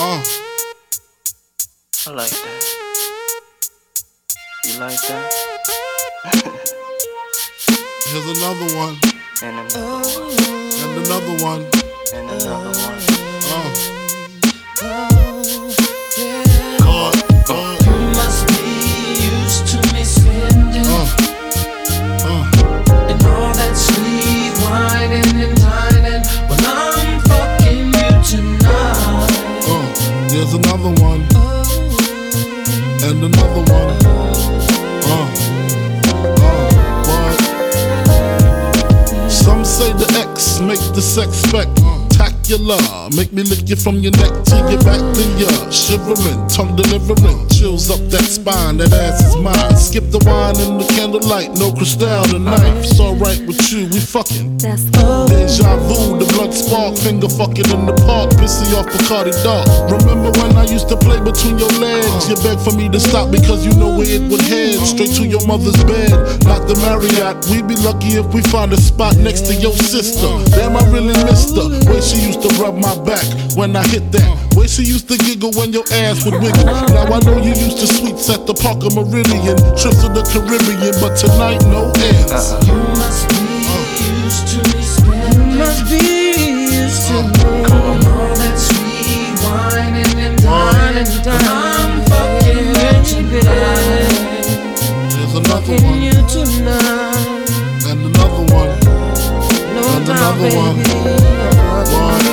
I like that. You like that? Here's another one. And another one. And another one. And another one. You must be used to me spending and all that sweet whining and dining when I'm fucking you tonight. There's another one. And another one. What? Some say the X make the sex spectacular. Make me lick you from your neck to your back, then you're shivering, tongue delivering, chills up that spine, that ass is mine. Skip the wine and the candlelight, no crystal tonight. It's alright with you, we fucking. That's Deja vu, the blood spark, finger fucking in the park, pissy off Bacardi Dark. Remember when I used to play between your legs? You begged for me to stop because you know where it would head, straight to your mother's bed, not the Marriott. We'd be lucky if we find a spot next to your sister. Damn, I really missed her. Way she used to rub my back when I hit that. Way she used to giggle when your ass would wiggle. Now I know you used to sweets at the Parker Meridian, trips to the Caribbean, but tonight no ends. You must be used to me spending. You must be used to me. And all that sweet whining and dining when I'm fucking you tonight. There's another Fucking one. you tonight. And another one. No And doubt, another one. baby. One.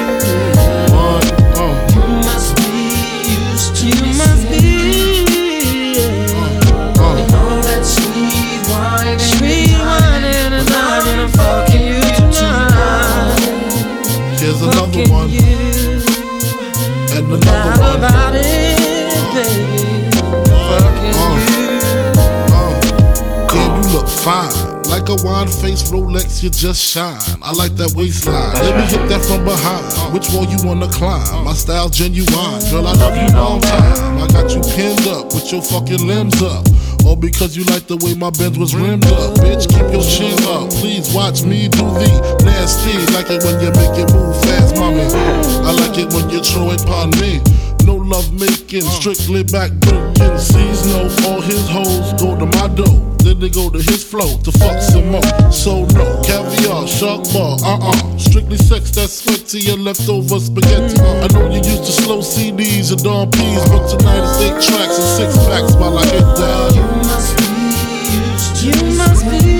You must be used to me. You must be. And all that sweet whining and dining, I'm fucking you tonight. Here's another Fucking one. you. And Not another one. about it, baby. Fucking you. Damn, you look fine. Like a wine-faced Rolex, you just shine. I like that waistline. Let me hit that from behind. Which wall you wanna climb? My style's genuine. Girl, I love you long time. I got you pinned up with your fucking limbs up. All because you like the way my Benz was rimmed up. Bitch, keep your chin up. Please watch me do the nasty. Like it when you make it move fast, mommy. I like it when you throw it upon me. No love making, strictly back breaking. Sees no, all his hoes go to my dough. Then they go to his flow to fuck some more. So no, caviar, shark bar, strictly sex, that's sweat to your leftover spaghetti. I know you used to slow CDs and Dawn P's, but tonight it's 8 tracks and 6 packs while I hit that. You must be used to me. You must be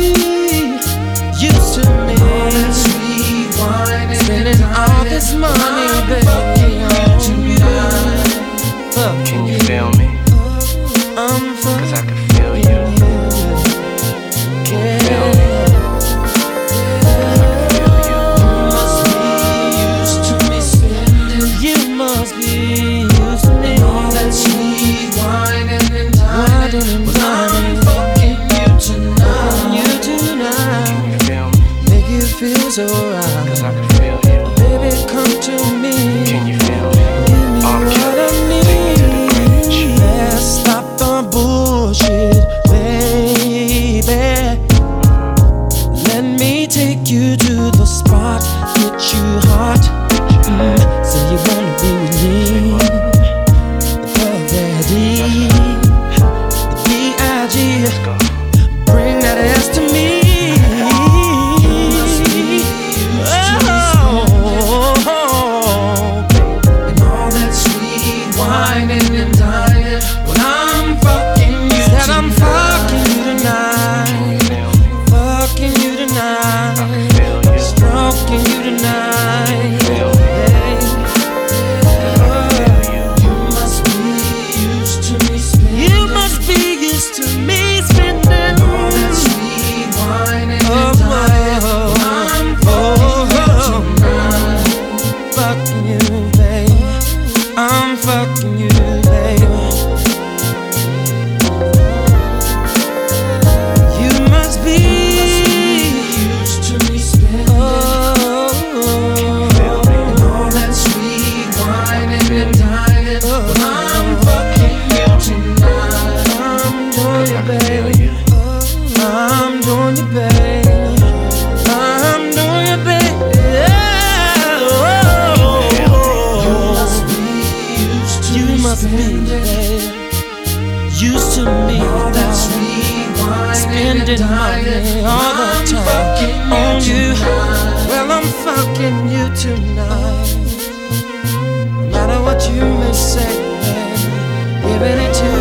used to me. All that sweet wine, spending all this money, baby, on you. Can you feel me? Cause I can feel you. Can you feel me? I can feel you. Must be used to me spending. You must be used to me. All that sweet whining and dining when I'm fucking you tonight. Can you feel me? Make you feel so right. Cause I can feel you. Baby, come to me. Can you feel me? Give me what I need. Let's stop the bullshit, baby. Let me take you to the spot, get you hot. Say you wanna be with me. The B.I.G. Let's go. Bring that ass to me. Oh, spending money all the time on you. Well, I'm fucking you tonight. No matter what you may say, giving it to